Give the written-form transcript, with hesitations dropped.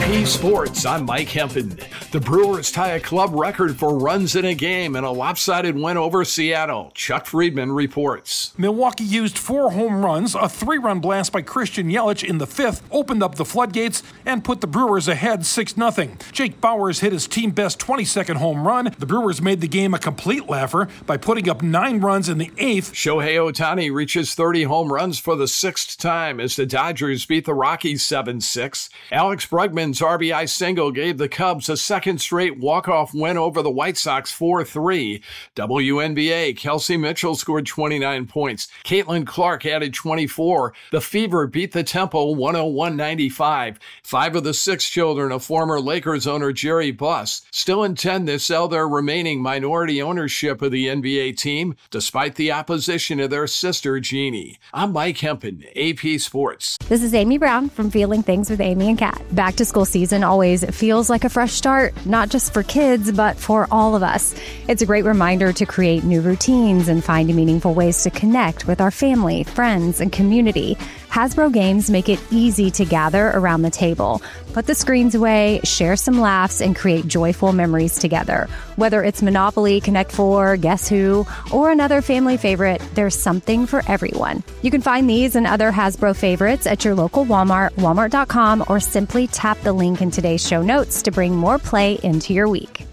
AP Sports, I'm Mike Hempen. The Brewers tie a club record for runs in a game in a lopsided win over Seattle. Chuck Friedman reports. Milwaukee used 4 home runs. A 3-run blast by Christian Yelich in the 5th opened up the floodgates and put the Brewers ahead 6-0. Jake Bauers hit his team-best 22nd home run. The Brewers made the game a complete laugher by putting up 9 runs in the 8th. Shohei Ohtani reaches 30 home runs for the 6th time as the Dodgers beat the Rockies 7-6. Alex Bregman's RBI single gave the Cubs a second straight walk-off win over the White Sox 4-3. WNBA, Kelsey Mitchell scored 29 points. Caitlin Clark added 24. The Fever beat the Temple 101-95. 5 of the 6 children of former Lakers owner Jerry Buss still intend to sell their remaining minority ownership of the NBA team, despite the opposition of their sister Jeannie. I'm Mike Hempen, AP Sports. This is Amy Brown from Feeling Things with Amy and Kat. Back to school season always feels like a fresh start, not just for kids, but for all of us. It's a great reminder to create new routines and find meaningful ways to connect with our family, friends, and community. Hasbro games make it easy to gather around the table. Put the screens away, share some laughs, and create joyful memories together. Whether it's Monopoly, Connect 4, Guess Who, or another family favorite, there's something for everyone. You can find these and other Hasbro favorites at your local Walmart, walmart.com, or simply tap the link in today's show notes to bring more play into your week.